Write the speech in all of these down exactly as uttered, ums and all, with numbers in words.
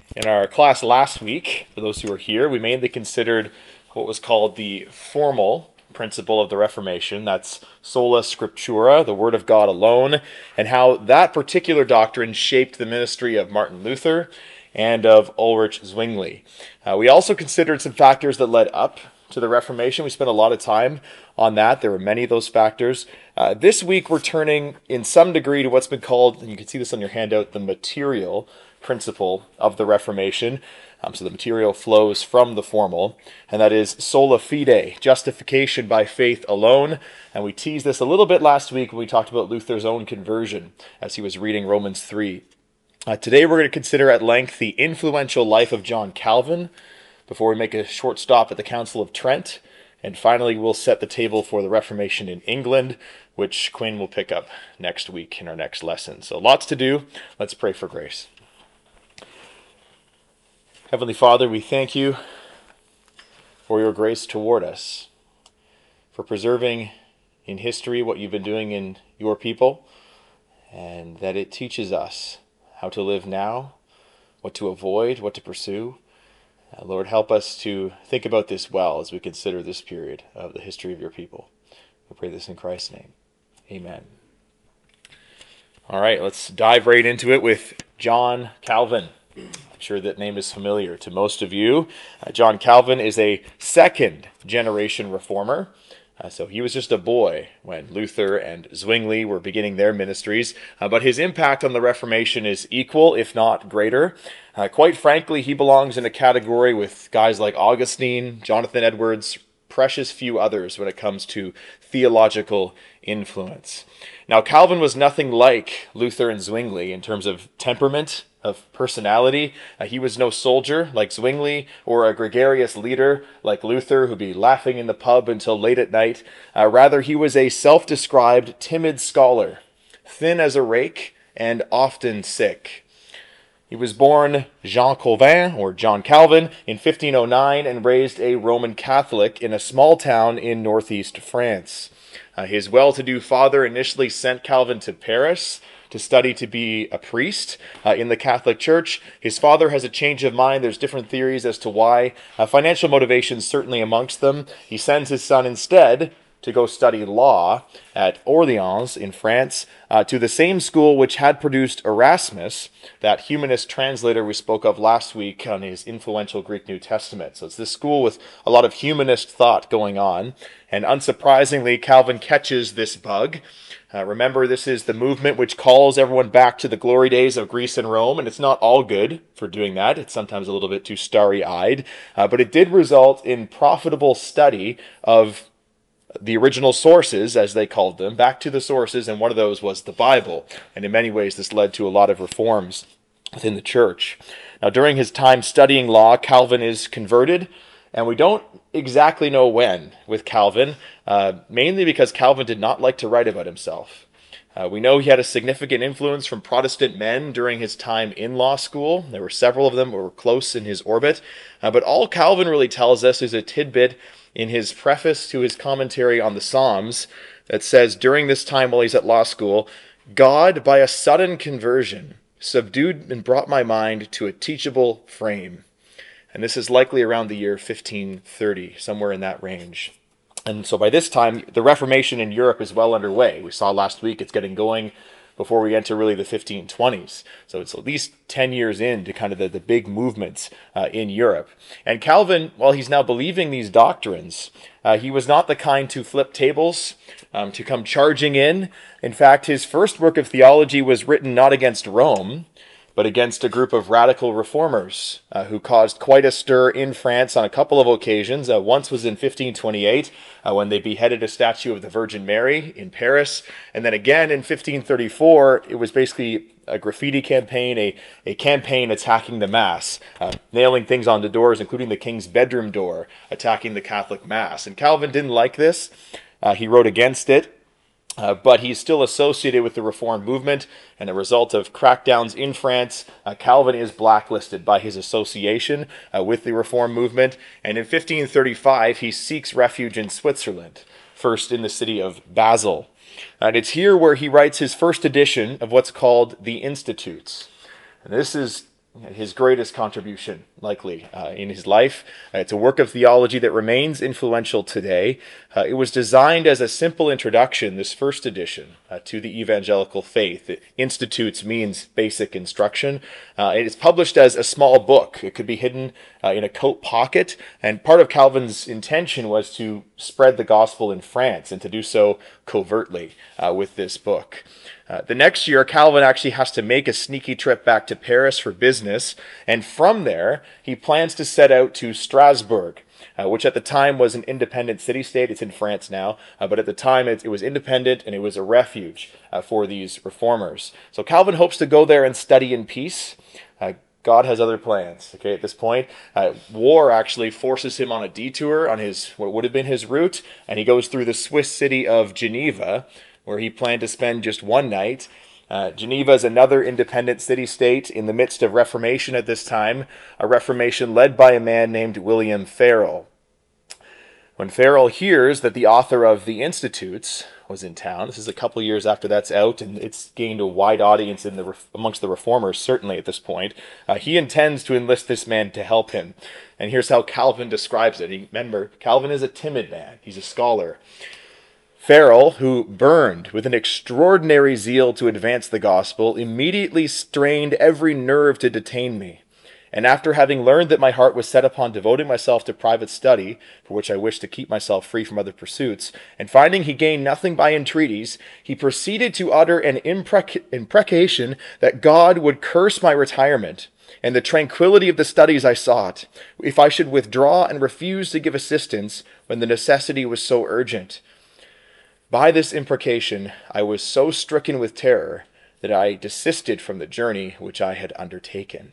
In our class last week, for those who were here, we mainly considered what was called the formal principle of the Reformation. That's sola scriptura, the Word of God alone, and how that particular doctrine shaped the ministry of Martin Luther and of Ulrich Zwingli. Uh, we also considered some factors that led up to the Reformation. We spent a lot of time on that. There were many of those factors. Uh, this week, we're turning in some degree to what's been called, and you can see this on your handout, the material principle of the Reformation. Um, so the material flows from the formal, and that is sola fide, justification by faith alone. And we teased this a little bit last week when we talked about Luther's own conversion as he was reading Romans three. Uh, today we're going to consider at length the influential life of John Calvin before we make a short stop at the Council of Trent. And finally, we'll set the table for the Reformation in England, which Quinn will pick up next week in our next lesson. So lots to do. Let's pray for grace. Heavenly Father, we thank you for your grace toward us, for preserving in history what you've been doing in your people, and that it teaches us how to live now, what to avoid, what to pursue. Uh, Lord, help us to think about this well as we consider this period of the history of your people. We pray this in Christ's name. Amen. All right, let's dive right into it with John Calvin. I'm sure that name is familiar to most of you. Uh, John Calvin is a second generation reformer. Uh, so he was just a boy when Luther and Zwingli were beginning their ministries. Uh, but his impact on the Reformation is equal, if not greater. Uh, quite frankly, he belongs in a category with guys like Augustine, Jonathan Edwards, precious few others when it comes to theological influence. Now, Calvin was nothing like Luther and Zwingli in terms of temperament, of personality. Uh, he was no soldier like Zwingli or a gregarious leader like Luther who'd be laughing in the pub until late at night. Uh, rather, he was a self-described timid scholar, thin as a rake and often sick. He was born Jean Calvin, or John Calvin, in fifteen oh nine and raised a Roman Catholic in a small town in northeast France. Uh, his well-to-do father initially sent Calvin to Paris to study to be a priest uh, in the Catholic Church. His father has a change of mind. There's different theories as to why. Uh, financial motivations certainly amongst them. He sends his son instead to go study law at Orleans in France, uh, to the same school which had produced Erasmus, that humanist translator we spoke of last week on his influential Greek New Testament. So it's this school with a lot of humanist thought going on. And unsurprisingly, Calvin catches this bug. Uh, remember, this is the movement which calls everyone back to the glory days of Greece and Rome, and it's not all good for doing that. It's sometimes a little bit too starry-eyed, uh, but it did result in profitable study of the original sources, as they called them, back to the sources, and one of those was the Bible. And in many ways, this led to a lot of reforms within the church. Now, during his time studying law, Calvin is converted, and we don't exactly know when with Calvin, uh, mainly because Calvin did not like to write about himself. Uh, we know he had a significant influence from Protestant men during his time in law school. There were several of them who were close in his orbit. Uh, but all Calvin really tells us is a tidbit in his preface to his commentary on the Psalms that says, during this time while he's at law school, God, by a sudden conversion, subdued and brought my mind to a teachable frame. And this is likely around the year fifteen thirty, somewhere in that range. And so by this time, the Reformation in Europe is well underway. We saw last week it's getting going before we enter really the fifteen twenties. So it's at least ten years into kind of the, the big movements uh, in Europe. And Calvin, while he's now believing these doctrines, uh, he was not the kind to flip tables, um, to come charging in. In fact, his first work of theology was written not against Rome, but against a group of radical reformers uh, who caused quite a stir in France on a couple of occasions. Uh, once was in fifteen twenty-eight uh, when they beheaded a statue of the Virgin Mary in Paris. And then again in fifteen thirty-four, it was basically a graffiti campaign, a, a campaign attacking the Mass, uh, nailing things onto doors, including the king's bedroom door, attacking the Catholic Mass. And Calvin didn't like this. Uh, he wrote against it. Uh, but he's still associated with the Reform movement, and a result of crackdowns in France, uh, Calvin is blacklisted by his association uh, with the Reform movement, and in fifteen thirty-five he seeks refuge in Switzerland, first in the city of Basel. And it's here where he writes his first edition of what's called the Institutes. And this is his greatest contribution, likely, uh, in his life. Uh, it's a work of theology that remains influential today. Uh, it was designed as a simple introduction, this first edition, uh, to the evangelical faith. It, institutes means basic instruction. Uh, it is published as a small book. It could be hidden uh, in a coat pocket, and part of Calvin's intention was to spread the gospel in France and to do so covertly uh, with this book. Uh, the next year, Calvin actually has to make a sneaky trip back to Paris for business, and from there, he plans to set out to Strasbourg, uh, which at the time was an independent city-state. It's in France now, uh, but at the time it, it was independent, and it was a refuge uh, for these reformers. So Calvin hopes to go there and study in peace. Uh, God has other plans. Okay, at this point, uh, war actually forces him on a detour on his what would have been his route, and he goes through the Swiss city of Geneva, where he planned to spend just one night. Uh, Geneva is another independent city-state in the midst of Reformation at this time, a Reformation led by a man named William Farel. When Farel hears that the author of The Institutes was in town, this is a couple years after that's out, and it's gained a wide audience in the amongst the reformers, certainly at this point, uh, he intends to enlist this man to help him. And here's how Calvin describes it. He, remember, Calvin is a timid man. He's a scholar. Farel, who burned with an extraordinary zeal to advance the gospel, immediately strained every nerve to detain me. And after having learned that my heart was set upon devoting myself to private study, for which I wished to keep myself free from other pursuits, and finding he gained nothing by entreaties, he proceeded to utter an imprec- imprecation that God would curse my retirement and the tranquility of the studies I sought, if I should withdraw and refuse to give assistance when the necessity was so urgent. By this imprecation, I was so stricken with terror that I desisted from the journey which I had undertaken.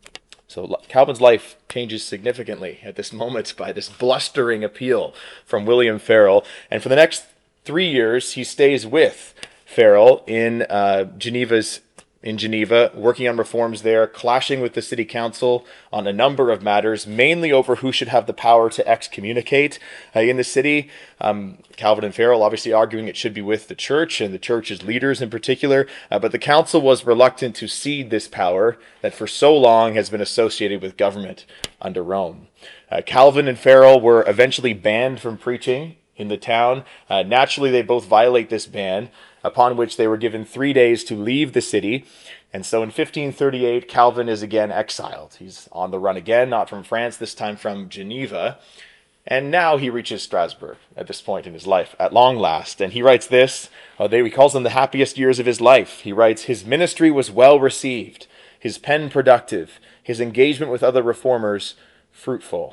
So Calvin's life changes significantly at this moment by this blustering appeal from William Farel. And for the next three years, he stays with Farel in uh, Geneva's in Geneva, working on reforms there, clashing with the city council on a number of matters, mainly over who should have the power to excommunicate uh, in the city. Um, Calvin and Farel obviously arguing it should be with the church and the church's leaders in particular, uh, but the council was reluctant to cede this power that for so long has been associated with government under Rome. Uh, Calvin and Farel were eventually banned from preaching in the town. Uh, naturally, they both violate this ban, upon which they were given three days to leave the city. And so in fifteen thirty-eight, Calvin is again exiled. He's on the run again, not from France, this time from Geneva. And now he reaches Strasbourg at this point in his life, at long last. And he writes this, uh, they, he calls them the happiest years of his life. He writes, his ministry was well received, his pen productive, his engagement with other reformers fruitful.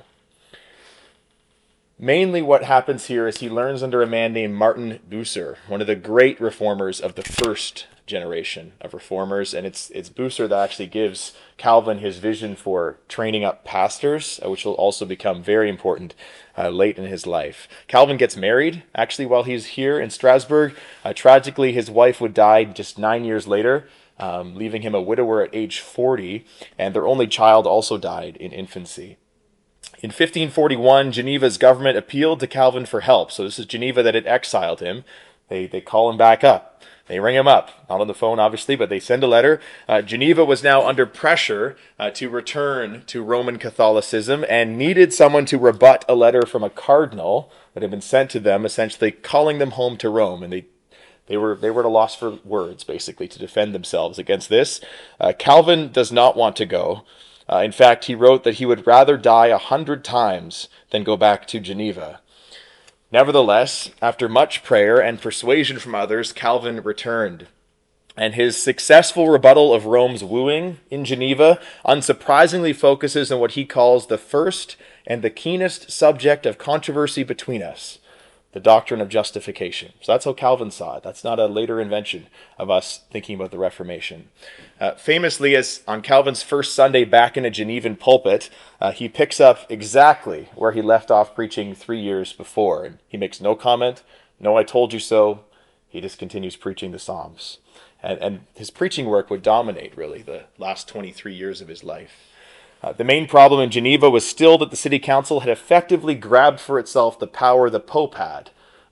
Mainly what happens here is he learns under a man named Martin Bucer, one of the great reformers of the first generation of reformers. And it's it's Bucer that actually gives Calvin his vision for training up pastors, uh, which will also become very important uh, late in his life. Calvin gets married, actually, while he's here in Strasbourg. Uh, tragically, his wife would die just nine years later, um, leaving him a widower at age forty, and their only child also died in infancy. In fifteen forty-one, Geneva's government appealed to Calvin for help. So this is Geneva that had exiled him. They they call him back up. They ring him up. Not on the phone, obviously, but they send a letter. Uh, Geneva was now under pressure uh, to return to Roman Catholicism and needed someone to rebut a letter from a cardinal that had been sent to them, essentially calling them home to Rome. And they They were they were at a loss for words, basically, to defend themselves against this. Uh, Calvin does not want to go. Uh, in fact, he wrote that he would rather die a hundred times than go back to Geneva. Nevertheless, after much prayer and persuasion from others, Calvin returned. And his successful rebuttal of Rome's wooing in Geneva unsurprisingly focuses on what he calls the first and the keenest subject of controversy between us, the doctrine of justification. So that's how Calvin saw it. That's not a later invention of us thinking about the Reformation. Uh, famously, as on Calvin's first Sunday back in a Genevan pulpit, uh, he picks up exactly where he left off preaching three years before. And he makes no comment, no I told you so. He just continues preaching the Psalms. And, and his preaching work would dominate, really, the last twenty-three years of his life. Uh, the main problem in Geneva was still that the city council had effectively grabbed for itself the power the Pope had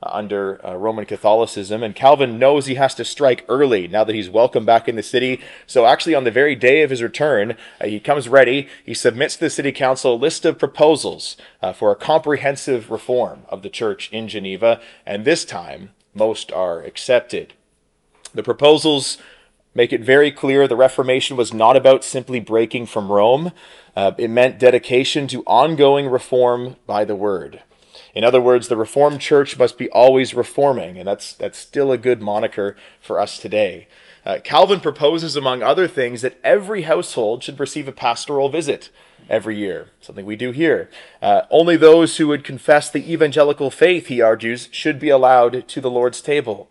uh, under uh, Roman Catholicism. And Calvin knows he has to strike early now that he's welcome back in the city. So actually on the very day of his return, uh, he comes ready. He submits to the city council a list of proposals uh, for a comprehensive reform of the church in Geneva. And this time, most are accepted. The proposals make it very clear the Reformation was not about simply breaking from Rome. Uh, it meant dedication to ongoing reform by the word. In other words, the Reformed Church must be always reforming, and that's that's still a good moniker for us today. Uh, Calvin proposes, among other things, that every household should receive a pastoral visit every year, something we do here. Uh, only those who would confess the evangelical faith, he argues, should be allowed to the Lord's table.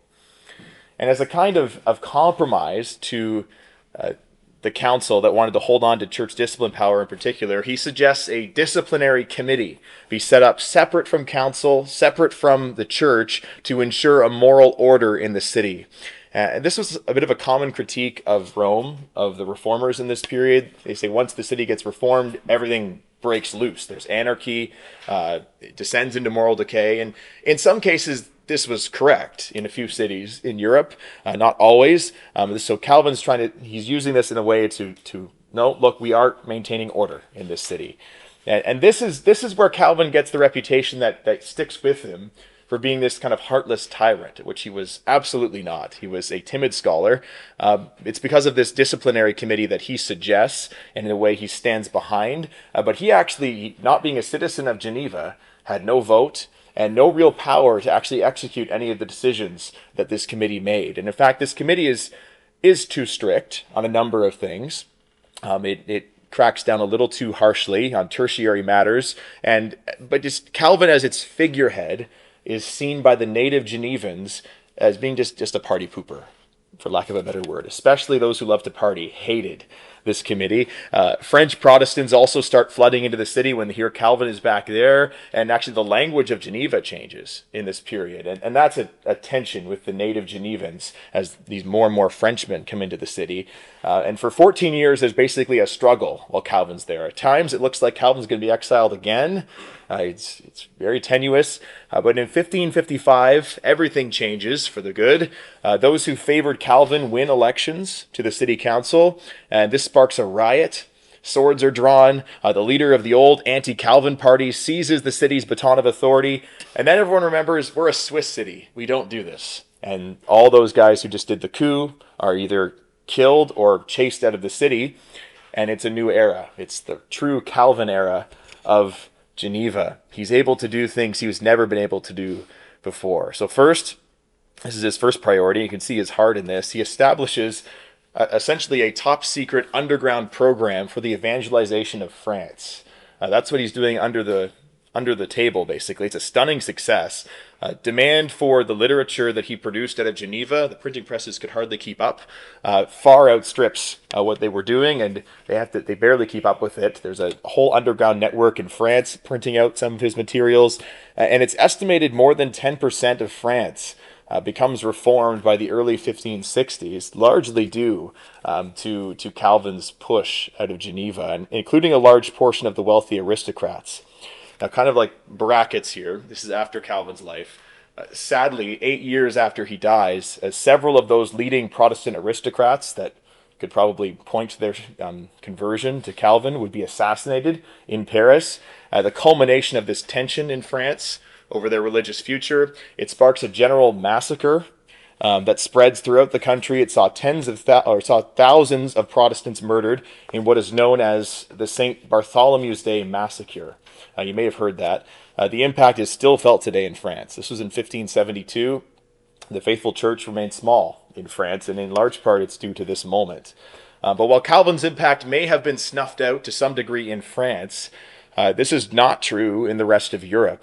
And as a kind of, of compromise to uh, the council that wanted to hold on to church discipline power in particular, he suggests a disciplinary committee be set up separate from council, separate from the church, to ensure a moral order in the city. Uh, this was a bit of a common critique of Rome, of the reformers in this period. They say once the city gets reformed, everything breaks loose. There's anarchy, uh, it descends into moral decay, and in some cases, this was correct in a few cities in Europe, uh, not always. Um, so Calvin's trying to, he's using this in a way to, to no, look, we are maintaining order in this city. And, and this is this is where Calvin gets the reputation that, that sticks with him for being this kind of heartless tyrant, which he was absolutely not. He was a timid scholar. Um, it's because of this disciplinary committee that he suggests, and in a way he stands behind. Uh, but he actually, not being a citizen of Geneva, had no vote and no real power to actually execute any of the decisions that this committee made. And in fact, this committee is is too strict on a number of things. Um, it, it cracks down a little too harshly on tertiary matters. And but just Calvin as its figurehead is seen by the native Genevans as being just, just a party pooper, for lack of a better word. Especially those who love to party hated this committee. Uh, French Protestants also start flooding into the city when they hear Calvin is back there, and actually the language of Geneva changes in this period. And, and that's a, a tension with the native Genevans as these more and more Frenchmen come into the city. Uh, and for fourteen years, there's basically a struggle while Calvin's there. At times, it looks like Calvin's going to be exiled again. Uh, it's, it's very tenuous. Uh, but in fifteen fifty-five, everything changes for the good. Uh, those who favored Calvin win elections to the city council, and this sparks a riot. Swords are drawn. Uh, the leader of the old anti-Calvin party seizes the city's baton of authority. And then everyone remembers, we're a Swiss city. We don't do this. And all those guys who just did the coup are either killed or chased out of the city. And it's a new era. It's the true Calvin era of Geneva. He's able to do things he was never been able to do before. So first, this is his first priority. You can see his heart in this. He establishes uh, essentially a top secret underground program for the evangelization of France. Uh, that's what he's doing under the under the table, basically. It's a stunning success. Uh, demand for the literature that he produced out of Geneva, the printing presses could hardly keep up, uh, far outstrips uh, what they were doing, and they have to, they barely keep up with it. There's a whole underground network in France printing out some of his materials, uh, and it's estimated more than ten percent of France uh, becomes reformed by the early fifteen sixties, largely due um, to, to Calvin's push out of Geneva, and including a large portion of the wealthy aristocrats. Now, kind of like brackets here, this is after Calvin's life. Uh, sadly, eight years after he dies, uh, several of those leading Protestant aristocrats that could probably point to their um, conversion to Calvin would be assassinated in Paris. Uh, the culmination of this tension in France over their religious future, it sparks a general massacre um, that spreads throughout the country. It saw tens of th- or saw thousands of Protestants murdered in what is known as the Saint Bartholomew's Day Massacre. Uh, you may have heard that. Uh, the impact is still felt today in France. This was in fifteen seventy-two. The faithful church remained small in France, and in large part it's due to this moment. Uh, but while Calvin's impact may have been snuffed out to some degree in France, uh, this is not true in the rest of Europe.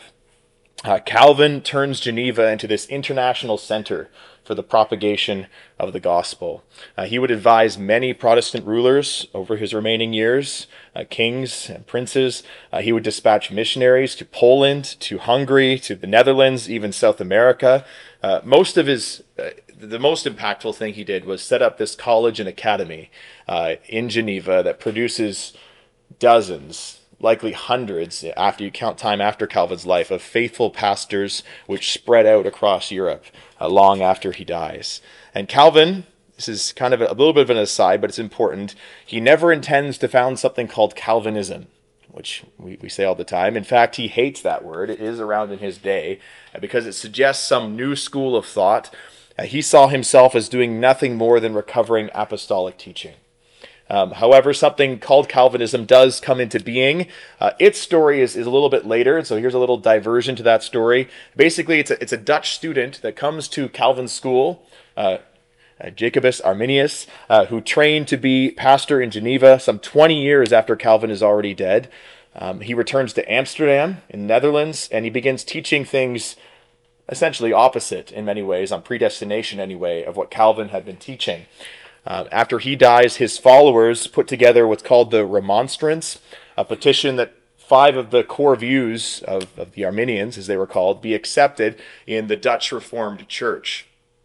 Uh, Calvin turns Geneva into this international center for the propagation of the gospel. Uh, he would advise many Protestant rulers over his remaining years, uh, kings and princes. Uh, he would dispatch missionaries to Poland, to Hungary, to the Netherlands, even South America. Uh, most of his, uh, the most impactful thing he did was set up this college and academy uh, in Geneva that produces dozens, likely hundreds, after you count time after Calvin's life, of faithful pastors which spread out across Europe uh, long after he dies. And Calvin, this is kind of a, a little bit of an aside, but it's important, he never intends to found something called Calvinism, which we, we say all the time. In fact, he hates that word. It is around in his day uh, because it suggests some new school of thought. Uh, he saw himself as doing nothing more than recovering apostolic teaching. Um, however, something called Calvinism does come into being. Uh, its story is, is a little bit later, so here's a little diversion to that story. Basically, it's a, it's a Dutch student that comes to Calvin's school, uh, uh, Jacobus Arminius, uh, who trained to be pastor in Geneva some twenty years after Calvin is already dead. Um, he returns to Amsterdam in the Netherlands, and he begins teaching things essentially opposite in many ways, on predestination anyway, of what Calvin had been teaching. Uh, after he dies, his followers put together what's called the Remonstrance, a petition that five of the core views of, of the Arminians, as they were called, be accepted in the Dutch Reformed Church.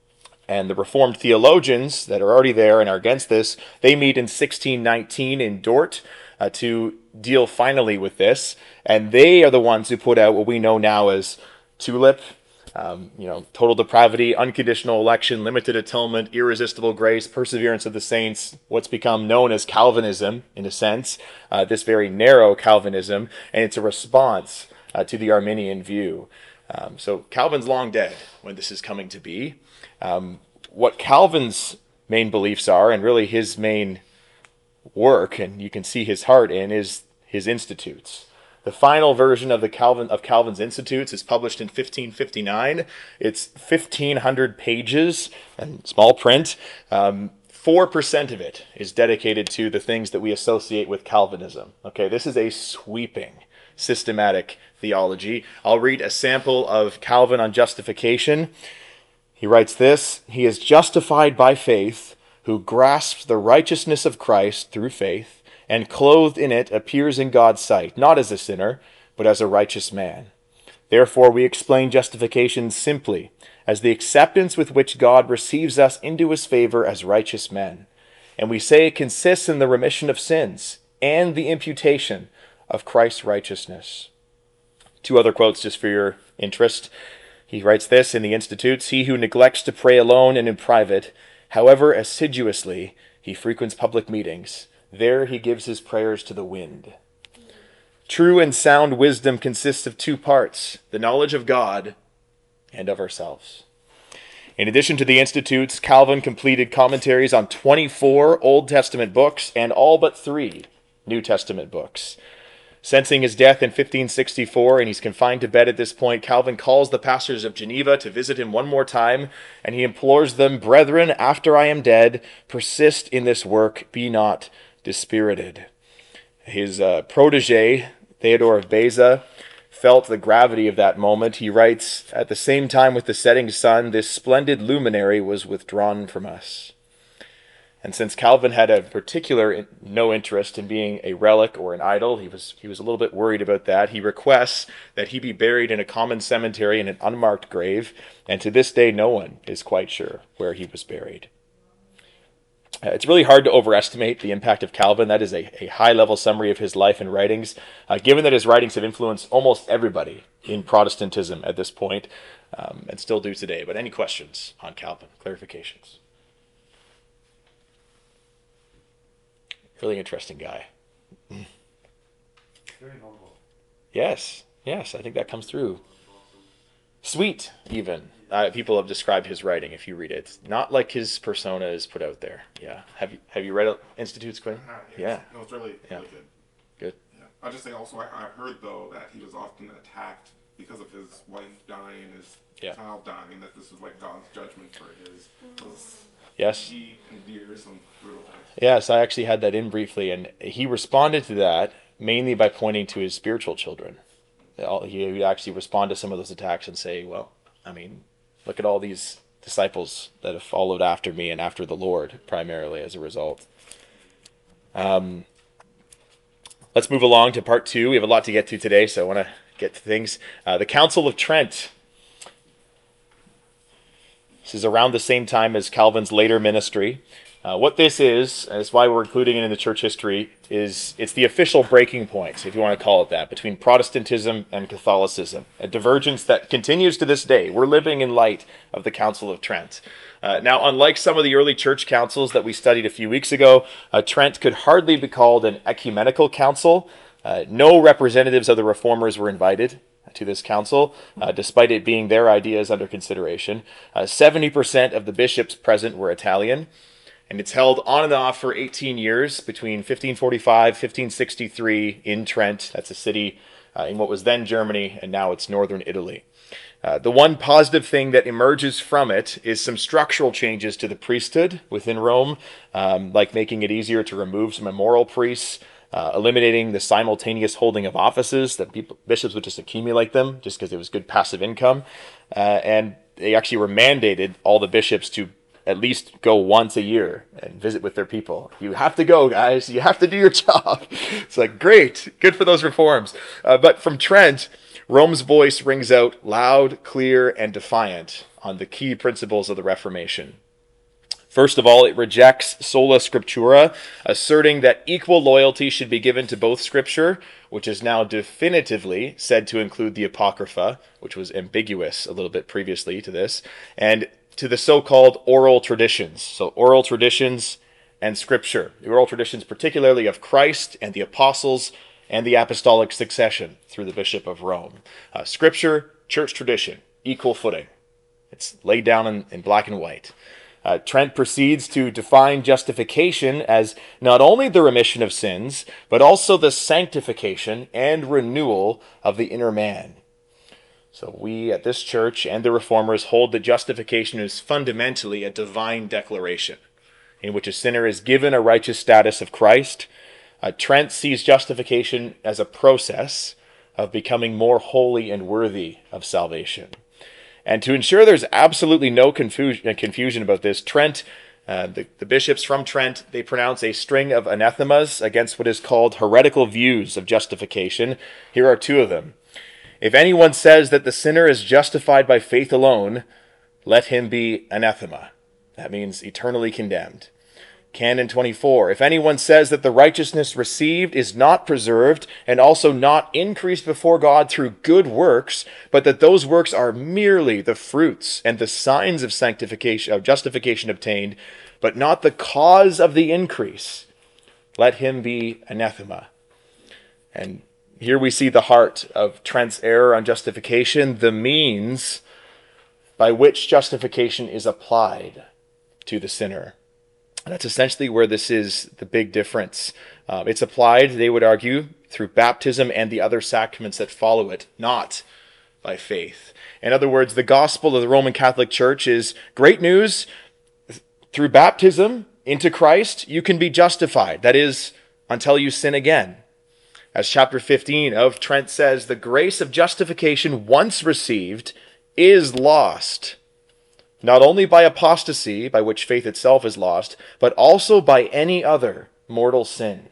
And the Reformed theologians that are already there and are against this, they meet in sixteen nineteen in Dort uh, to deal finally with this. And they are the ones who put out what we know now as TULIP, Um, you know, total depravity, unconditional election, limited atonement, irresistible grace, perseverance of the saints, what's become known as Calvinism, in a sense, uh, this very narrow Calvinism, and it's a response uh, to the Arminian view. Um, so Calvin's long dead when this is coming to be. Um, what Calvin's main beliefs are, and really his main work, and you can see his heart in, is his Institutes. The final version of the Calvin of Calvin's Institutes is published in fifteen fifty-nine. It's fifteen hundred pages and small print. Um, four percent of it is dedicated to the things that we associate with Calvinism. Okay, this is a sweeping, systematic theology. I'll read a sample of Calvin on justification. He writes this: "He is justified by faith, who grasps the righteousness of Christ through faith, and clothed in it appears in God's sight, not as a sinner, but as a righteous man. Therefore we explain justification simply, as the acceptance with which God receives us into his favor as righteous men. And we say it consists in the remission of sins and the imputation of Christ's righteousness." Two other quotes just for your interest. He writes this in the Institutes: "He who neglects to pray alone and in private, however assiduously he frequents public meetings, there he gives his prayers to the wind. True and sound wisdom consists of two parts, the knowledge of God and of ourselves." In addition to the Institutes, Calvin completed commentaries on twenty-four Old Testament books and all but three New Testament books. Sensing his death in fifteen sixty-four, and he's confined to bed at this point, Calvin calls the pastors of Geneva to visit him one more time, and he implores them, "Brethren, after I am dead, persist in this work, be not dispirited." His uh, protege, Theodore of Beza, felt the gravity of that moment. He writes, "At the same time with the setting sun, this splendid luminary was withdrawn from us." And since Calvin had a particular in, no interest in being a relic or an idol, he was he was a little bit worried about that. He requests that he be buried in a common cemetery in an unmarked grave, and to this day no one is quite sure where he was buried. Uh, it's really hard to overestimate the impact of Calvin. That is a, a high-level summary of his life and writings, uh, given that his writings have influenced almost everybody in Protestantism at this point, um, and still do today. But any questions on Calvin? Clarifications? Really interesting guy. Very humble. Yes, yes, I think that comes through. Sweet, even. Uh, people have described his writing, if you read it. It's not like his persona is put out there. Yeah. Have you have you read Institutes, Quinn? Uh, Yeah. No, it's really, Yeah. really good. Good. Yeah. I'll just say also, I, I heard, though, that he was often attacked because of his wife dying, his Yeah. child dying, that this was like God's judgment for his. his Yes. He endears some brutal things. Yes, I actually had that in briefly, and he responded to that mainly by pointing to his spiritual children. He would actually respond to some of those attacks and say, well, I mean, look at all these disciples that have followed after me and after the Lord, primarily as a result. Um, let's move along to part two. We have a lot to get to today, so I want to get to things. Uh, the Council of Trent. This is around the same time as Calvin's later ministry. Uh, what this is, and it's why we're including it in the church history, is it's the official breaking point, if you want to call it that, between Protestantism and Catholicism, a divergence that continues to this day. We're living in light of the Council of Trent. Uh, now, unlike some of the early church councils that we studied a few weeks ago, uh, Trent could hardly be called an ecumenical council. Uh, no representatives of the reformers were invited to this council, uh, despite it being their ideas under consideration. Uh, seventy percent of the bishops present were Italian. And it's held on and off for eighteen years between fifteen forty-five, fifteen sixty-three in Trent. That's a city uh, in what was then Germany, and now it's northern Italy. Uh, the one positive thing that emerges from it is some structural changes to the priesthood within Rome, um, like making it easier to remove some immoral priests, uh, eliminating the simultaneous holding of offices, that people, bishops would just accumulate them just because it was good passive income. Uh, and they actually were mandated, all the bishops, to at least go once a year and visit with their people. You have to go, guys. You have to do your job. It's like, great. Good for those reforms. Uh, but from Trent, Rome's voice rings out loud, clear, and defiant on the key principles of the Reformation. First of all, it rejects sola scriptura, asserting that equal loyalty should be given to both Scripture, which is now definitively said to include the Apocrypha, which was ambiguous a little bit previously to this, and to the so-called oral traditions. So oral traditions and Scripture. The oral traditions particularly of Christ and the apostles and the apostolic succession through the Bishop of Rome. Uh, scripture, church tradition, equal footing. It's laid down in, in black and white. Uh, Trent proceeds to define justification as not only the remission of sins, but also the sanctification and renewal of the inner man. So we at this church and the Reformers hold that justification is fundamentally a divine declaration in which a sinner is given a righteous status of Christ. Uh, Trent sees justification as a process of becoming more holy and worthy of salvation. And to ensure there's absolutely no confusion, confusion about this, Trent, uh, the, the bishops from Trent, they pronounce a string of anathemas against what is called heretical views of justification. Here are two of them. If anyone says that the sinner is justified by faith alone, let him be anathema. That means eternally condemned. Canon twenty-four. If anyone says that the righteousness received is not preserved and also not increased before God through good works, but that those works are merely the fruits and the signs of sanctification, of justification obtained, but not the cause of the increase, let him be anathema. And here we see the heart of Trent's error on justification, the means by which justification is applied to the sinner. That's essentially where this is the big difference. Uh, it's applied, they would argue, through baptism and the other sacraments that follow it, not by faith. In other words, the gospel of the Roman Catholic Church is great news. Through baptism into Christ, you can be justified. That is, until you sin again. As chapter fifteen of Trent says, the grace of justification once received is lost, not only by apostasy, by which faith itself is lost, but also by any other mortal sin.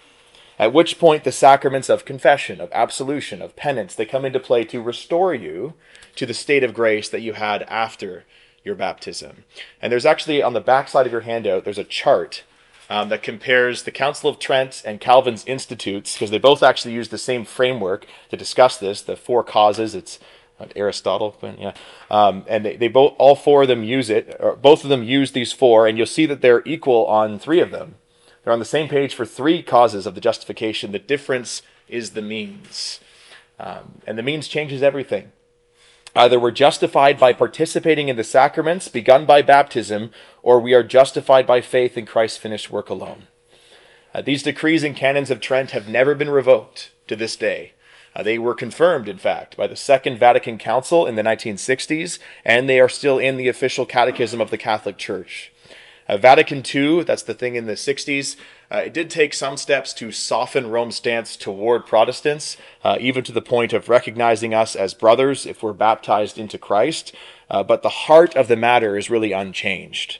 At which point the sacraments of confession, of absolution, of penance, they come into play to restore you to the state of grace that you had after your baptism. And there's actually, on the back side of your handout, there's a chart Um, that compares the Council of Trent and Calvin's Institutes, because they both actually use the same framework to discuss this, the four causes. It's uh, Aristotle, but yeah, um, and they, they both, all four of them use it, or both of them use these four, and you'll see that they're equal on three of them. They're on the same page for three causes of the justification. The difference is the means, um, and the means changes everything. Either we're justified by participating in the sacraments begun by baptism, or we are justified by faith in Christ's finished work alone. Uh, these decrees and canons of Trent have never been revoked to this day. Uh, they were confirmed, in fact, by the Second Vatican Council in the nineteen sixties, and they are still in the official catechism of the Catholic Church. Uh, Vatican Two, that's the thing in the sixties, uh, it did take some steps to soften Rome's stance toward Protestants, uh, even to the point of recognizing us as brothers if we're baptized into Christ, uh, but the heart of the matter is really unchanged.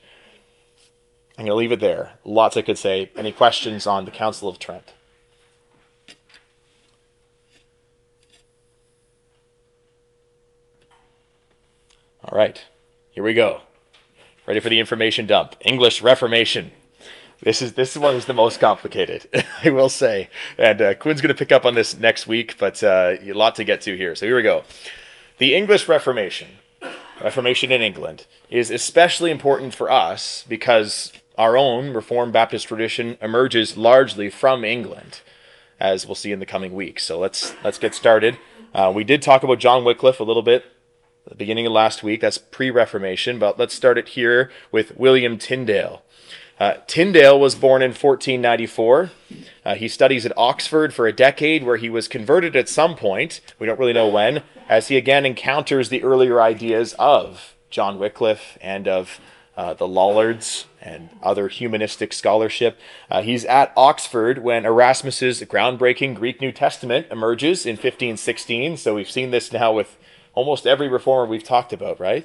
I'm going to leave it there. Lots I could say. Any questions on the Council of Trent? All right, here we go. Ready for the information dump. English Reformation. This is this one is the most complicated, I will say. And uh, Quinn's going to pick up on this next week, but uh, a lot to get to here. So here we go. The English Reformation, Reformation in England, is especially important for us because our own Reformed Baptist tradition emerges largely from England, as we'll see in the coming weeks. So let's let's get started. Uh, we did talk about John Wycliffe a little bit at the beginning of last week. That's pre-Reformation, but let's start it here with William Tyndale. Uh, Tyndale was born in fourteen ninety-four. Uh, he studies at Oxford for a decade, where he was converted at some point, we don't really know when, as he again encounters the earlier ideas of John Wycliffe and of uh, the Lollards and other humanistic scholarship. Uh, he's at Oxford when Erasmus's groundbreaking Greek New Testament emerges in fifteen sixteen. So we've seen this now with almost every reformer we've talked about, right?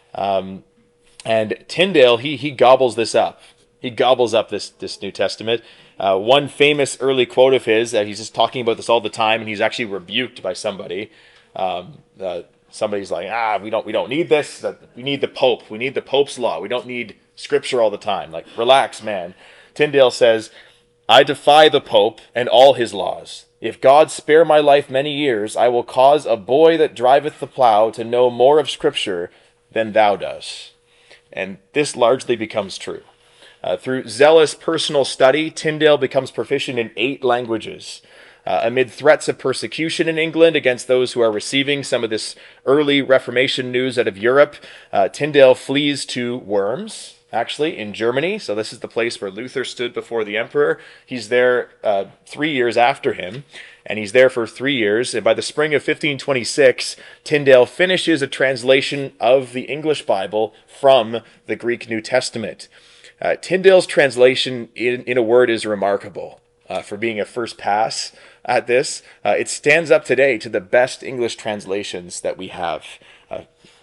Um, and Tyndale, he he gobbles this up. He gobbles up this, this New Testament. Uh, one famous early quote of his, that he's just talking about this all the time, and he's actually rebuked by somebody. Um, uh, somebody's like, ah, we don't we don't need this. We need the Pope. We need the Pope's law. We don't need Scripture all the time. Like, relax, man. Tyndale says, I defy the Pope and all his laws. If God spare my life many years, I will cause a boy that driveth the plow to know more of Scripture than thou dost. And this largely becomes true. Uh, through zealous personal study, Tyndale becomes proficient in eight languages. Uh, amid threats of persecution in England against those who are receiving some of this early Reformation news out of Europe, uh, Tyndale flees to Worms, actually, in Germany. So this is the place where Luther stood before the emperor. He's there uh, three years after him, and he's there for three years. And by the spring of fifteen twenty-six, Tyndale finishes a translation of the English Bible from the Greek New Testament. Uh, Tyndale's translation, in, in a word, is remarkable uh, for being a first pass at this. Uh, it stands up today to the best English translations that we have. Uh,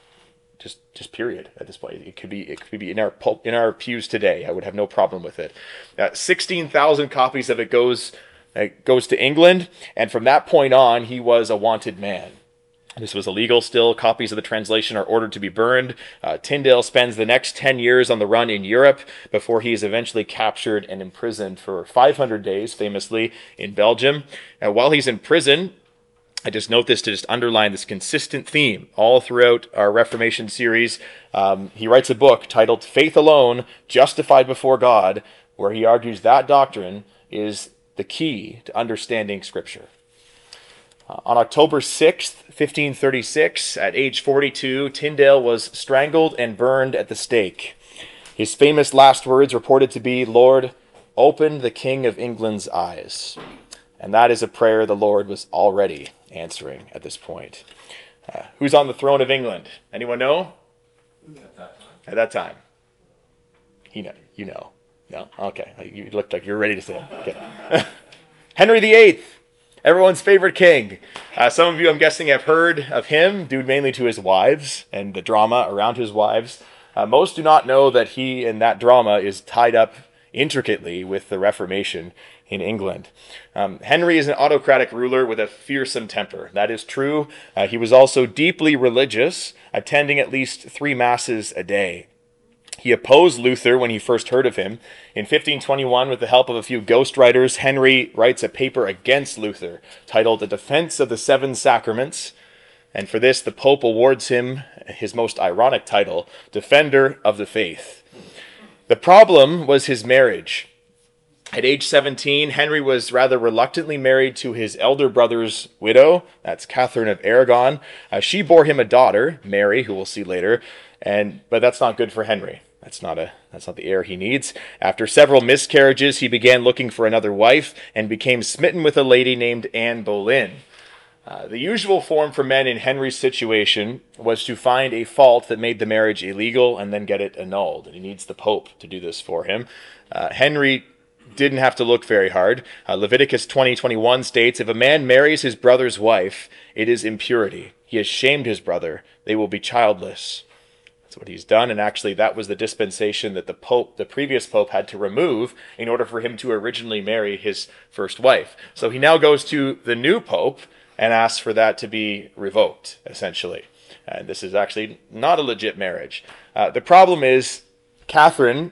just, just period. At this point, it could be, it could be in our in our pews today. I would have no problem with it. Uh, Sixteen thousand copies of it goes uh, goes to England, and from that point on, he was a wanted man. This was illegal still. Copies of the translation are ordered to be burned. Uh, Tyndale spends the next ten years on the run in Europe before he is eventually captured and imprisoned for five hundred days, famously, in Belgium. And while he's in prison, I just note this to just underline this consistent theme all throughout our Reformation series. Um, he writes a book titled Faith Alone, Justified Before God, where he argues that doctrine is the key to understanding Scripture. Uh, on October sixth, fifteen thirty-six, at age forty-two, Tyndale was strangled and burned at the stake. His famous last words reported to be, Lord, open the King of England's eyes. And that is a prayer the Lord was already answering at this point. Uh, who's on the throne of England? Anyone know? At that time. At that time. He know, you know. No? Okay. You looked like you're ready to say it. Okay. Henry the Eighth. Everyone's favorite king. Uh, some of you, I'm guessing, have heard of him, due mainly to his wives and the drama around his wives. Uh, most do not know that he and that drama is tied up intricately with the Reformation in England. Um, Henry is an autocratic ruler with a fearsome temper. That is true. Uh, he was also deeply religious, attending at least three masses a day. He opposed Luther when he first heard of him. In fifteen twenty-one, with the help of a few ghostwriters, Henry writes a paper against Luther titled A Defense of the Seven Sacraments. And for this, the Pope awards him his most ironic title, Defender of the Faith. The problem was his marriage. At age seventeen, Henry was rather reluctantly married to his elder brother's widow. That's Catherine of Aragon. Uh, she bore him a daughter, Mary, who we'll see later. And but that's not good for Henry. That's not a that's not the heir he needs. After several miscarriages, he began looking for another wife and became smitten with a lady named Anne Boleyn. Uh, the usual form for men in Henry's situation was to find a fault that made the marriage illegal and then get it annulled. And he needs the Pope to do this for him. Uh, Henry didn't have to look very hard. Uh, Leviticus twenty twenty-one states, if a man marries his brother's wife, it is impurity. He has shamed his brother. They will be childless. That's what he's done, and actually that was the dispensation that the Pope, the previous Pope, had to remove in order for him to originally marry his first wife. So he now goes to the new Pope and asks for that to be revoked, essentially. And this is actually not a legit marriage. Uh, the problem is Catherine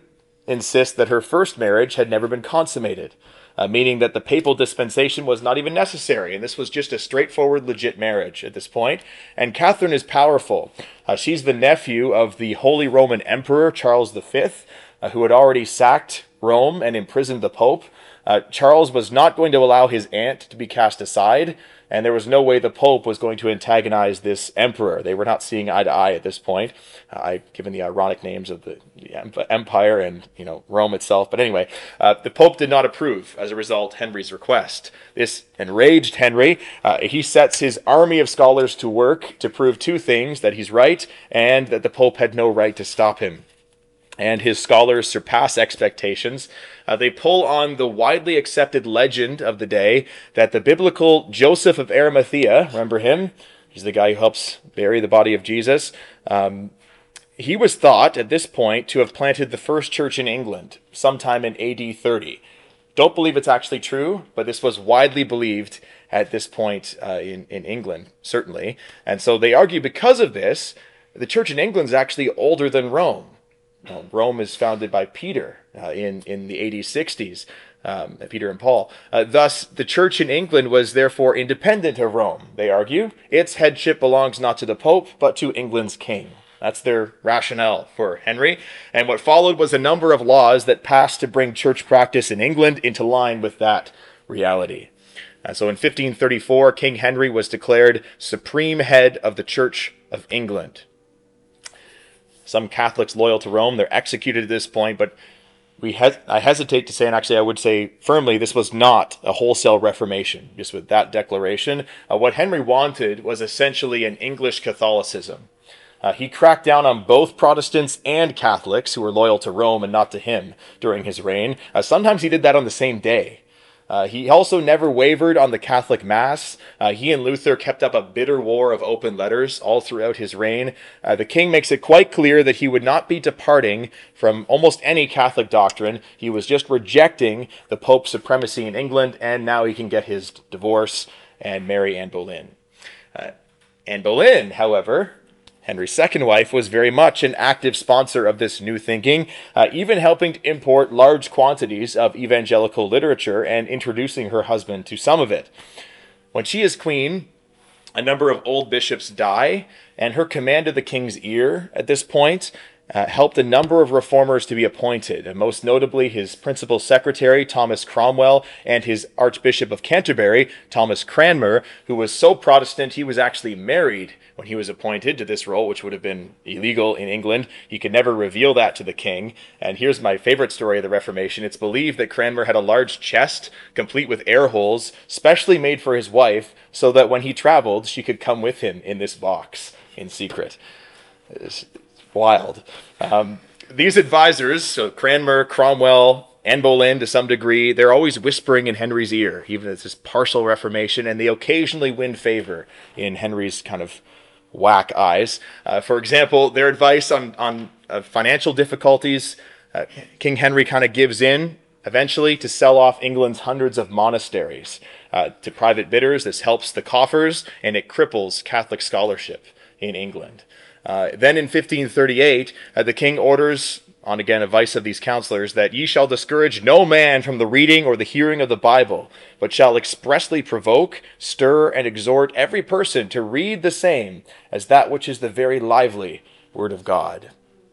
insists that her first marriage had never been consummated, uh, meaning that the papal dispensation was not even necessary, and this was just a straightforward, legit marriage at this point. And Catherine is powerful. Uh, she's the nephew of the Holy Roman Emperor Charles the Fifth, uh, who had already sacked Rome and imprisoned the Pope. Uh, Charles was not going to allow his aunt to be cast aside, and there was no way the Pope was going to antagonize this emperor. They were not seeing eye to eye at this point, uh, given the ironic names of the, the empire and you know Rome itself. But anyway, uh, the Pope did not approve, as a result, Henry's request. This enraged Henry. Uh, he sets his army of scholars to work to prove two things: that he's right and that the Pope had no right to stop him. And his scholars surpass expectations. Uh, they pull on the widely accepted legend of the day that the biblical Joseph of Arimathea, remember him? He's the guy who helps bury the body of Jesus. Um, he was thought at this point to have planted the first church in England sometime in A D thirty. Don't believe it's actually true, but this was widely believed at this point uh, in, in England, certainly. And so they argue because of this, the church in England is actually older than Rome. Well, Rome is founded by Peter uh, in, in the A D sixties, um, Peter and Paul. Uh, thus, the church in England was therefore independent of Rome, they argue. Its headship belongs not to the Pope, but to England's king. That's their rationale for Henry. And what followed was a number of laws that passed to bring church practice in England into line with that reality. Uh, so in fifteen thirty-four, King Henry was declared supreme head of the Church of England. Some Catholics loyal to Rome, they're executed at this point, but we hes- I hesitate to say, and actually I would say firmly, this was not a wholesale reformation, just with that declaration. Uh, what Henry wanted was essentially an English Catholicism. Uh, he cracked down on both Protestants and Catholics who were loyal to Rome and not to him during his reign. Uh, sometimes he did that on the same day. Uh, he also never wavered on the Catholic Mass. Uh, he and Luther kept up a bitter war of open letters all throughout his reign. Uh, the king makes it quite clear that he would not be departing from almost any Catholic doctrine. He was just rejecting the Pope's supremacy in England, and now he can get his divorce and marry Anne Boleyn. Uh, Anne Boleyn, however, Henry's second wife, was very much an active sponsor of this new thinking, uh, even helping to import large quantities of evangelical literature and introducing her husband to some of it. When she is queen, a number of old bishops die, and her command of the king's ear at this point uh, helped a number of reformers to be appointed, and most notably his principal secretary, Thomas Cromwell, and his Archbishop of Canterbury, Thomas Cranmer, who was so Protestant he was actually married when he was appointed to this role, which would have been illegal in England. He could never reveal that to the king. And here's my favorite story of the Reformation. It's believed that Cranmer had a large chest, complete with air holes, specially made for his wife, so that when he traveled, she could come with him in this box in secret. It's wild. Um, these advisors, so Cranmer, Cromwell, Anne Boleyn to some degree, they're always whispering in Henry's ear, even as this partial Reformation, and they occasionally win favor in Henry's kind of whack eyes. Uh, for example, their advice on, on uh, financial difficulties, uh, King Henry kind of gives in eventually to sell off England's hundreds of monasteries uh, to private bidders. This helps the coffers, and it cripples Catholic scholarship in England. Uh, then in fifteen thirty-eight, uh, the king orders, on again advice of these counselors, that ye shall discourage no man from the reading or the hearing of the Bible, but shall expressly provoke, stir, and exhort every person to read the same as that which is the very lively word of God.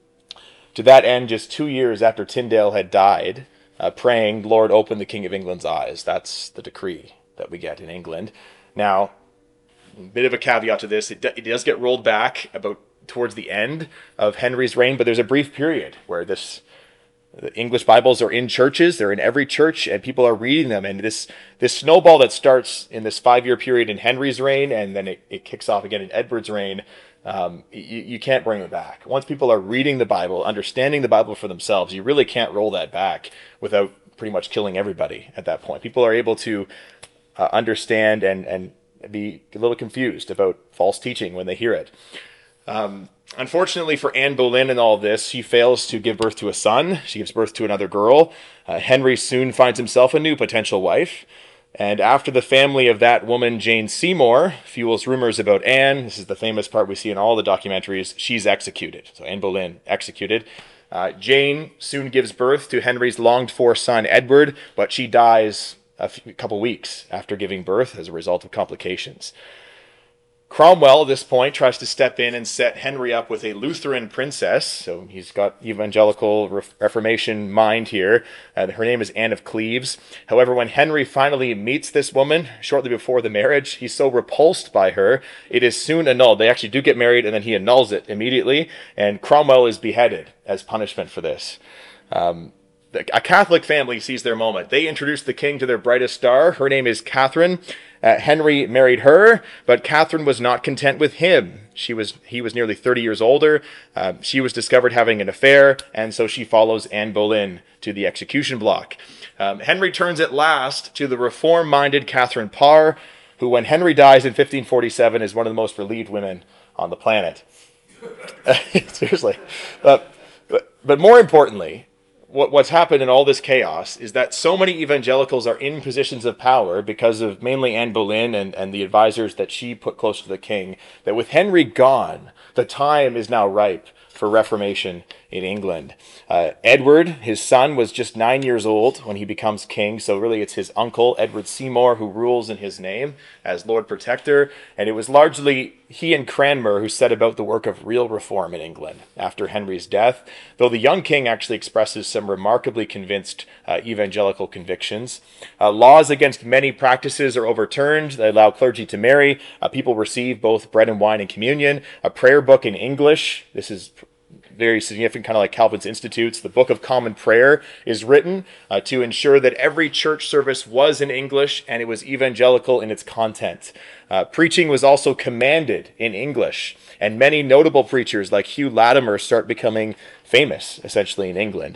To that end, just two years after Tyndale had died, uh, praying, Lord, open the King of England's eyes. That's the decree that we get in England. Now, a bit of a caveat to this, it, d- it does get rolled back about towards the end of Henry's reign, but there's a brief period where this the English Bibles are in churches, they're in every church, and people are reading them. And this this snowball that starts in this five-year period in Henry's reign, and then it, it kicks off again in Edward's reign, um, you, you can't bring it back. Once people are reading the Bible, understanding the Bible for themselves, you really can't roll that back without pretty much killing everybody at that point. People are able to uh, understand and, and be a little confused about false teaching when they hear it. Um, unfortunately for Anne Boleyn in all of this, she fails to give birth to a son. She gives birth to another girl. Uh, Henry soon finds himself a new potential wife. And after the family of that woman, Jane Seymour, fuels rumors about Anne, this is the famous part we see in all the documentaries, she's executed. So Anne Boleyn executed. Uh, Jane soon gives birth to Henry's longed-for son Edward, but she dies a few, couple weeks after giving birth as a result of complications. Cromwell, at this point, tries to step in and set Henry up with a Lutheran princess. So he's got evangelical Reformation mind here. Uh, her name is Anne of Cleves. However, when Henry finally meets this woman shortly before the marriage, he's so repulsed by her, it is soon annulled. They actually do get married, and then he annuls it immediately. And Cromwell is beheaded as punishment for this. Um, A Catholic family sees their moment. They introduce the king to their brightest star. Her name is Catherine. Uh, Henry married her, but Catherine was not content with him. She was he was nearly thirty years older. Uh, she was discovered having an affair, and so she follows Anne Boleyn to the execution block. Um, Henry turns at last to the reform-minded Catherine Parr, who, when Henry dies in fifteen forty-seven, is one of the most relieved women on the planet. Seriously. Uh, but, but more importantly, What, what's happened in all this chaos is that so many evangelicals are in positions of power because of mainly Anne Boleyn and, and the advisors that she put close to the king, that with Henry gone, the time is now ripe for Reformation in England. Uh, Edward, his son, was just nine years old when he becomes king, so really it's his uncle, Edward Seymour, who rules in his name as Lord Protector, and it was largely he and Cranmer who set about the work of real reform in England after Henry's death, though the young king actually expresses some remarkably convinced uh, evangelical convictions. Uh, laws against many practices are overturned. They allow clergy to marry. Uh, people receive both bread and wine and communion. A prayer book in English. This is very significant, kind of like Calvin's Institutes. The Book of Common Prayer is written uh, to ensure that every church service was in English and it was evangelical in its content. Uh, preaching was also commanded in English, and many notable preachers like Hugh Latimer start becoming famous, essentially, in England.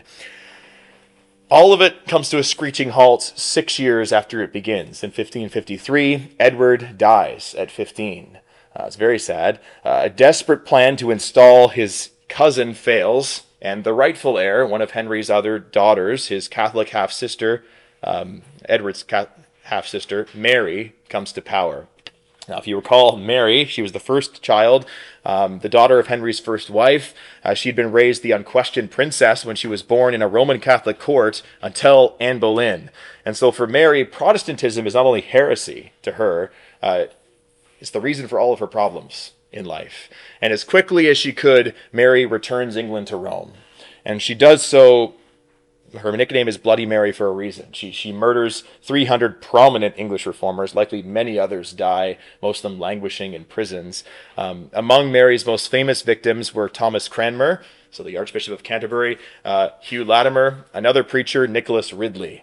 All of it comes to a screeching halt six years after it begins. In fifteen fifty-three, Edward dies at fifteen. Uh, it's very sad. Uh, a desperate plan to install his cousin fails, and the rightful heir, one of Henry's other daughters, his Catholic half-sister, um, Edward's ca- half-sister, Mary, comes to power. Now, if you recall, Mary, she was the first child, um, the daughter of Henry's first wife. Uh, she'd been raised the unquestioned princess when she was born in a Roman Catholic court until Anne Boleyn. And so for Mary, Protestantism is not only heresy to her, uh, it's the reason for all of her problems in life. And as quickly as she could, Mary returns England to Rome. And she does so, her nickname is Bloody Mary for a reason. She she murders three hundred prominent English reformers. Likely many others die, most of them languishing in prisons. Um, among Mary's most famous victims were Thomas Cranmer, so the Archbishop of Canterbury, uh, Hugh Latimer, another preacher, Nicholas Ridley.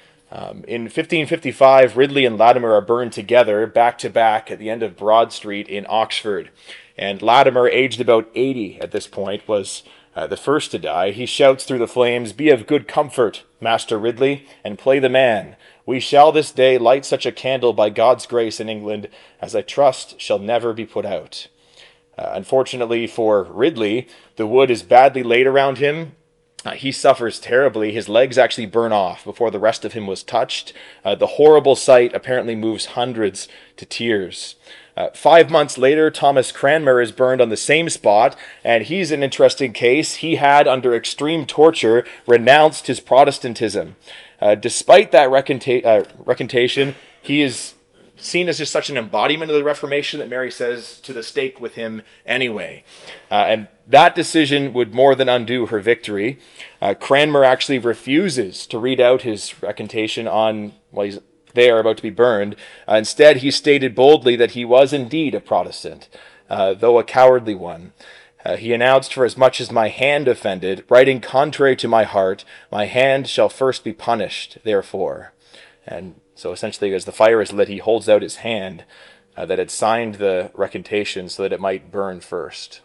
Um, in fifteen fifty-five, Ridley and Latimer are burned together, back to back, at the end of Broad Street in Oxford. And Latimer, aged about eighty at this point, was uh, the first to die. He shouts through the flames, "Be of good comfort, Master Ridley, and play the man. We shall this day light such a candle by God's grace in England, as I trust shall never be put out." Uh, unfortunately for Ridley, the wood is badly laid around him. Uh, he suffers terribly. His legs actually burn off before the rest of him was touched. Uh, the horrible sight apparently moves hundreds to tears. Uh, five months later, Thomas Cranmer is burned on the same spot, and he's an interesting case. He had, under extreme torture, renounced his Protestantism. Uh, despite that reconta- uh, recantation, he is seen as just such an embodiment of the Reformation that Mary says to the stake with him anyway. Uh, and that decision would more than undo her victory. Uh, Cranmer actually refuses to read out his recantation on, well, he's, they are about to be burned. Uh, instead, he stated boldly that he was indeed a Protestant, uh, though a cowardly one. Uh, he announced, "For as much as my hand offended, writing contrary to my heart, my hand shall first be punished, therefore." And so essentially, as the fire is lit, he holds out his hand uh, that had signed the recantation so that it might burn first.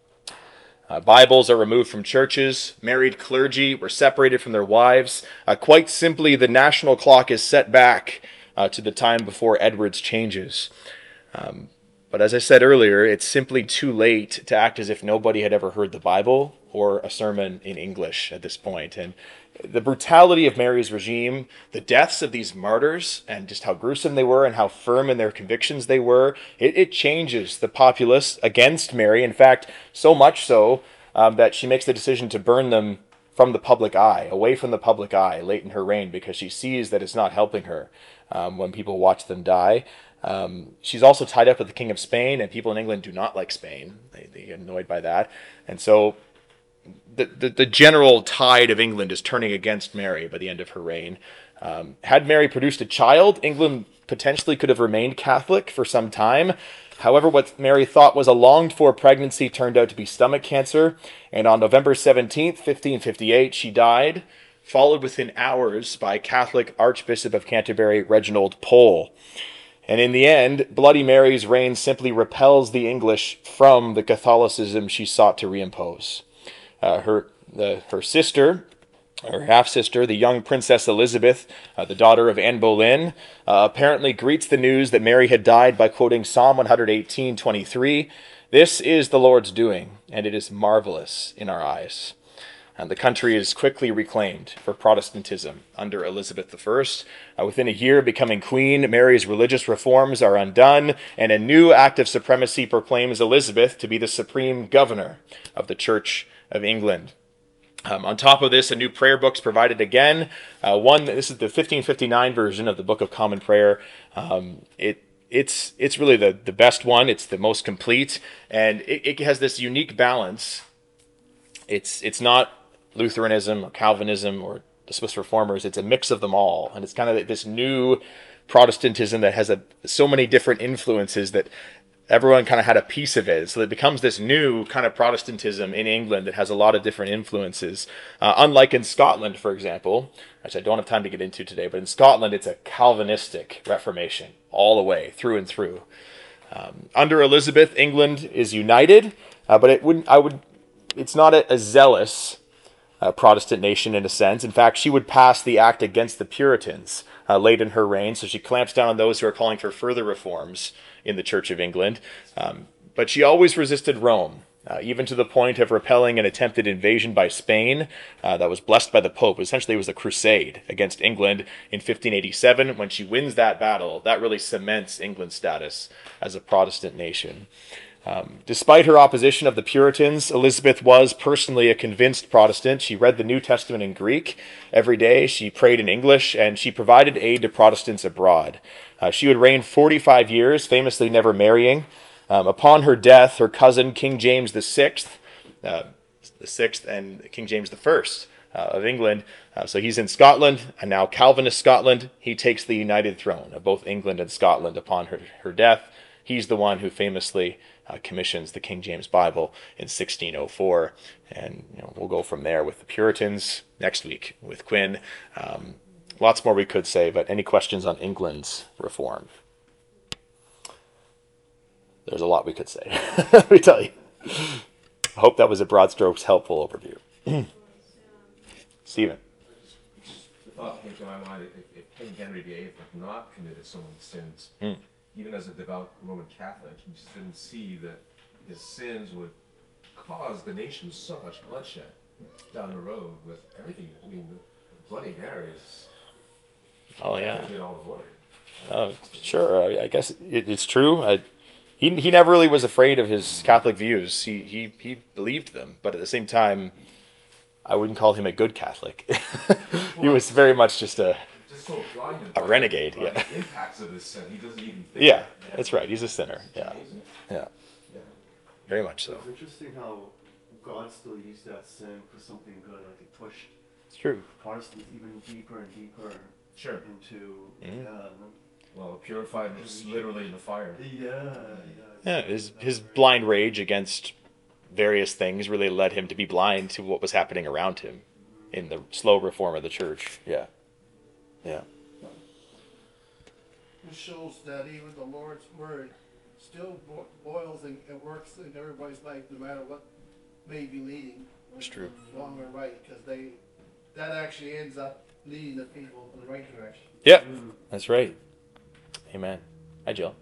Uh, Bibles are removed from churches. Married clergy were separated from their wives. Uh, quite simply, the national clock is set back uh, to the time before Edward's changes. Um, but as I said earlier, it's simply too late to act as if nobody had ever heard the Bible or a sermon in English at this point. And the brutality of Mary's regime, the deaths of these martyrs, and just how gruesome they were and how firm in their convictions they were, it, it changes the populace against Mary. In fact, so much so um, that she makes the decision to burn them from the public eye, away from the public eye late in her reign, because she sees that it's not helping her um, when people watch them die. Um, she's also tied up with the King of Spain, and people in England do not like Spain. They, they get annoyed by that. And so the, the, the general tide of England is turning against Mary by the end of her reign. Um, had Mary produced a child, England potentially could have remained Catholic for some time. However, what Mary thought was a longed-for pregnancy turned out to be stomach cancer, and on November seventeenth, fifteen fifty-eight, she died, followed within hours by Catholic Archbishop of Canterbury, Reginald Pole. And in the end, Bloody Mary's reign simply repels the English from the Catholicism she sought to reimpose. Uh, her, the, her sister, her half-sister, the young Princess Elizabeth, uh, the daughter of Anne Boleyn, uh, apparently greets the news that Mary had died by quoting Psalm one eighteen twenty-three. "This is the Lord's doing, and it is marvelous in our eyes." And the country is quickly reclaimed for Protestantism under Elizabeth the First. Uh, within a year of becoming queen, Mary's religious reforms are undone, and a new act of supremacy proclaims Elizabeth to be the supreme governor of the Church of England. Um, on top of this, a new prayer book's provided again. Uh, one, this is the fifteen fifty-nine version of the Book of Common Prayer. Um, it it's it's really the, the best one. It's the most complete, and it, it has this unique balance. It's it's not Lutheranism or Calvinism or the Swiss Reformers. It's a mix of them all, and it's kind of this new Protestantism that has a, so many different influences that everyone kind of had a piece of it. So it becomes this new kind of Protestantism in England that has a lot of different influences. Uh, unlike in Scotland, for example, which I don't have time to get into today, but in Scotland, it's a Calvinistic Reformation all the way through and through. Um, under Elizabeth, England is united, uh, but it wouldn't. I would. It's not a, a zealous uh, Protestant nation in a sense. In fact, she would pass the act against the Puritans uh, late in her reign, so she clamps down on those who are calling for further reforms in the Church of England. Um, but she always resisted Rome, uh, even to the point of repelling an attempted invasion by Spain uh, that was blessed by the Pope. Essentially, it was a crusade against England in fifteen eighty-seven. When she wins that battle, that really cements England's status as a Protestant nation. Um, despite her opposition of the Puritans, Elizabeth was personally a convinced Protestant. She read the New Testament in Greek every day. She prayed in English, and she provided aid to Protestants abroad. Uh, she would reign forty-five years, famously never marrying. Um, upon her death, her cousin, King James the Sixth, uh, the Sixth, and King James the First uh, of England, uh, so he's in Scotland, and now Calvinist Scotland, he takes the united throne of both England and Scotland upon her, her death. He's the one who famously uh, commissions the King James Bible in sixteen oh four, and you know, we'll go from there with the Puritans next week with Quinn. Um, lots more we could say, but any questions on England's reform? There's a lot we could say. Let me tell you. I hope that was a broad strokes helpful overview. Stephen. The thought came to my mind, if, if King Henry the Eighth had not committed so many sins, Mm. even as a devout Roman Catholic, he just didn't see that his sins would cause the nation so much bloodshed down the road with everything. I mean, the Bloody Mary is Oh, yeah. all the glory. Oh, sure. I, I guess it, it's true. I, he he never really was afraid of his Catholic views. He, he, he believed them, but at the same time, I wouldn't call him a good Catholic. He was very much just a... Just so blinded A by- renegade, by yeah. The impacts of his sin. He doesn't even think Yeah, that. that's right. He's a sinner. Yeah, Amazing. yeah, Yeah. very much so. It's interesting how God still used that sin for something good, like it pushed It's true. Protestants even deeper and deeper Sure. into Mhm. yeah, Well, purified was literally in the fire. yeah, yeah. Yeah, his his blind rage against various things really led him to be blind to what was happening around him in the slow reform of the church. Yeah, yeah. It shows that even the Lord's word still bo- boils and, and works in everybody's life, no matter what may be leading, It's true. wrong or right, because they that actually ends up leading the people in the right direction. Yeah, that's right. Amen. Hi, Jill.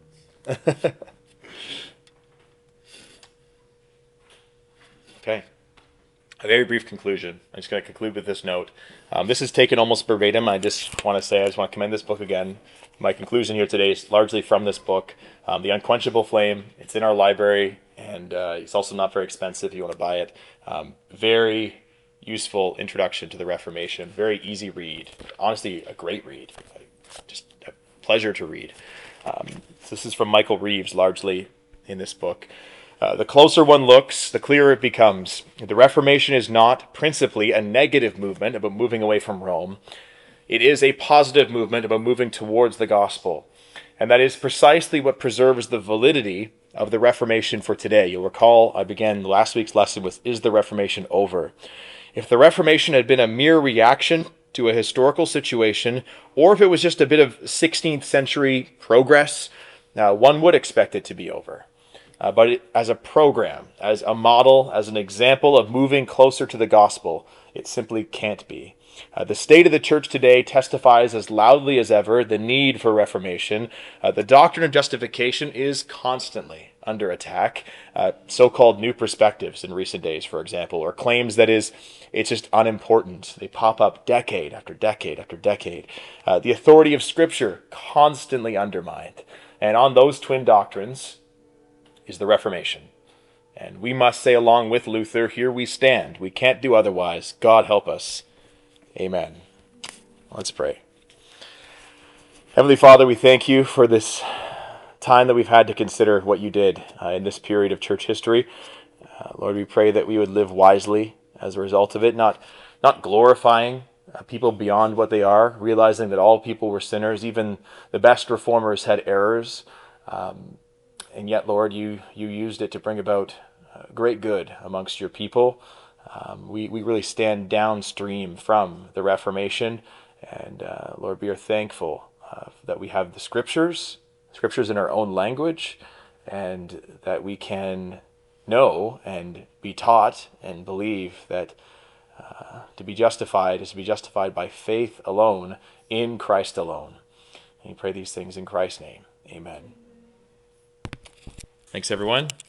Okay. A very brief conclusion. I'm just going to conclude with this note. Um, this is taken almost verbatim. I just want to say, I just want to commend this book again. My conclusion here today is largely from this book, um, The Unquenchable Flame. It's in our library And uh, it's also not very expensive if you want to buy it. Um, very useful introduction to the Reformation. Very easy read. Honestly, a great read. Just a pleasure to read. Um, so this is from Michael Reeves, largely in this book. Uh, the closer one looks, the clearer it becomes. The Reformation is not principally a negative movement about moving away from Rome. It is a positive movement about moving towards the gospel. And that is precisely what preserves the validity of the Reformation for today. You'll recall I began last week's lesson with, is the Reformation over? If the Reformation had been a mere reaction to a historical situation, or if it was just a bit of sixteenth century progress, uh, one would expect it to be over. Uh, but it, as a program, as a model, as an example of moving closer to the gospel, it simply can't be. Uh, the state of the church today testifies as loudly as ever the need for reformation. Uh, the doctrine of justification is constantly under attack. Uh, so-called new perspectives in recent days, for example, or claims that is, it's just unimportant. They pop up decade after decade after decade. Uh, the authority of Scripture constantly undermined. And on those twin doctrines is the Reformation. And we must say along with Luther, here we stand. We can't do otherwise. God help us. Amen. Let's pray. Heavenly Father, we thank you for this time that we've had to consider what you did uh, in this period of church history. Uh, Lord, we pray that we would live wisely as a result of it, not, not glorifying uh, people beyond what they are, realizing that all people were sinners, even the best reformers had errors. Um, and yet, Lord, you, you used it to bring about uh, great good amongst your people. Um, we, we really stand downstream from the Reformation, and uh, Lord, we are thankful uh, that we have the Scriptures, Scriptures in our own language, and that we can know and be taught and believe that uh, to be justified is to be justified by faith alone, in Christ alone. And we pray these things in Christ's name. Amen. Thanks, everyone.